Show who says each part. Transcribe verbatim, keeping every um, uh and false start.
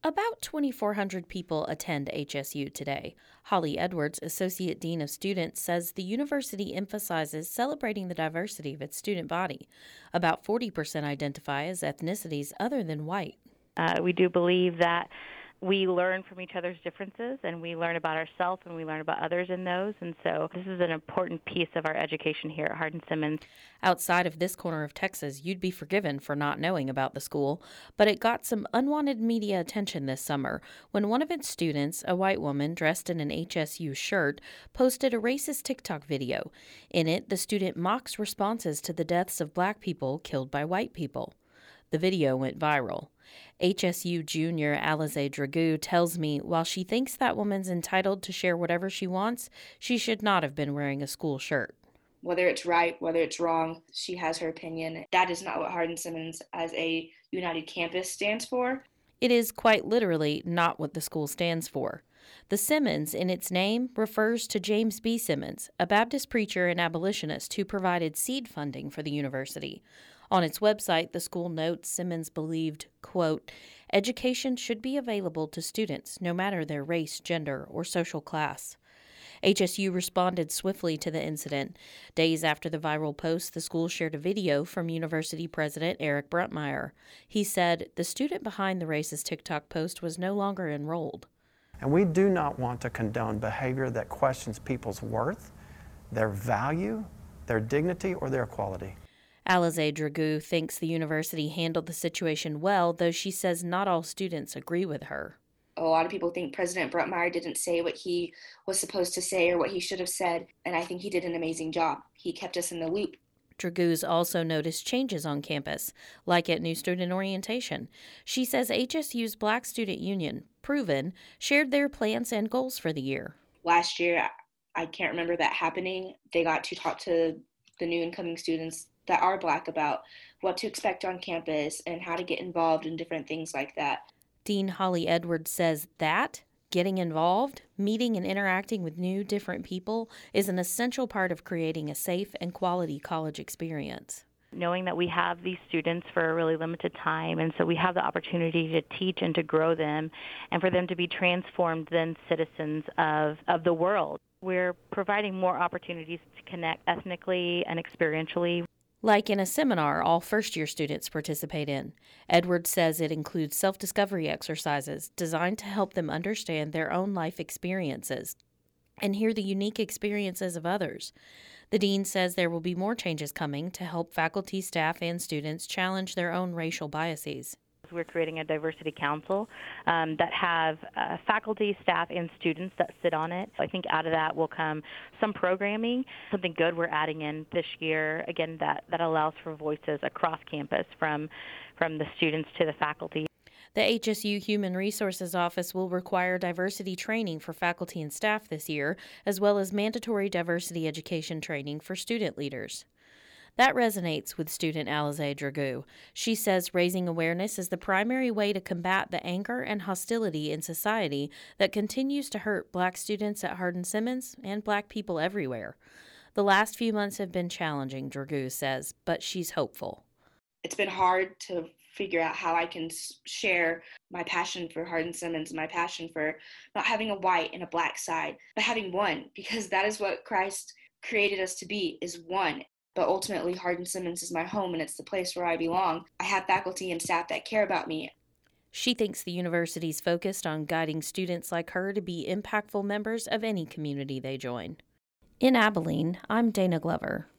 Speaker 1: About twenty-four hundred people attend H S U today. Holly Edwards, Associate Dean of Students, says the university emphasizes celebrating the diversity of its student body. About forty percent identify as ethnicities other than white.
Speaker 2: Uh, we do believe that we learn from each other's differences, and we learn about ourselves and we learn about others in those. And so this is an important piece of our education here at Hardin-Simmons.
Speaker 1: Outside of this corner of Texas, you'd be forgiven for not knowing about the school, but it got some unwanted media attention this summer when one of its students, a white woman dressed in an H S U shirt, posted a racist TikTok video. In it, the student mocks responses to the deaths of black people killed by white people. The video went viral. H S U junior Alize Dragoo tells me while she thinks that woman's entitled to share whatever she wants, she should not have been wearing a school shirt.
Speaker 3: Whether it's right, whether it's wrong, she has her opinion. That is not what Hardin-Simmons as a united campus stands for.
Speaker 1: It is quite literally not what the school stands for. The Simmons in its name refers to James B. Simmons, a Baptist preacher and abolitionist who provided seed funding for the university. On its website, the school notes Simmons believed, quote, education should be available to students no matter their race, gender, or social class. H S U responded swiftly to the incident. Days after the viral post, the school shared a video from University President Eric Bruntmeyer. He said the student behind the racist TikTok post was no longer enrolled.
Speaker 4: And we do not want to condone behavior that questions people's worth, their value, their dignity, or their equality.
Speaker 1: Alize Dragoo thinks the university handled the situation well, though she says not all students agree with her.
Speaker 3: A lot of people think President Bruntmeyer didn't say what he was supposed to say or what he should have said, and I think he did an amazing job. He kept us in the loop.
Speaker 1: Dragoo's also noticed changes on campus, like at New Student Orientation. She says H S U's Black Student Union, Proven, shared their plans and goals for the year.
Speaker 3: Last year, I can't remember that happening. They got to talk to the new incoming students that are Black about what to expect on campus and how to get involved in different things like that.
Speaker 1: Dean Holly Edwards says that getting involved, meeting and interacting with new, different people is an essential part of creating a safe and quality college experience.
Speaker 2: Knowing that we have these students for a really limited time, and so we have the opportunity to teach and to grow them and for them to be transformed then citizens of, of the world. We're providing more opportunities to connect ethnically and experientially.
Speaker 1: Like in a seminar all first-year students participate in. Edwards says it includes self-discovery exercises designed to help them understand their own life experiences and hear the unique experiences of others. The dean says there will be more changes coming to help faculty, staff, and students challenge their own racial biases.
Speaker 2: We're creating a diversity council um, that have uh, faculty, staff, and students that sit on it. I think out of that will come some programming, something good we're adding in this year, again, that, that allows for voices across campus from, from the students to the faculty.
Speaker 1: The H S U Human Resources Office will require diversity training for faculty and staff this year, as well as mandatory diversity education training for student leaders. That resonates with student Alize Dragoo. She says raising awareness is the primary way to combat the anger and hostility in society that continues to hurt Black students at Hardin-Simmons and Black people everywhere. The last few months have been challenging, Dragoo says, but she's hopeful.
Speaker 3: It's been hard to figure out how I can share my passion for Hardin-Simmons, my passion for not having a white and a Black side, but having one, because that is what Christ created us to be, is one. But ultimately, Hardin-Simmons is my home, and it's the place where I belong. I have faculty and staff that care about me.
Speaker 1: She thinks the university's focused on guiding students like her to be impactful members of any community they join. In Abilene, I'm Dana Glover.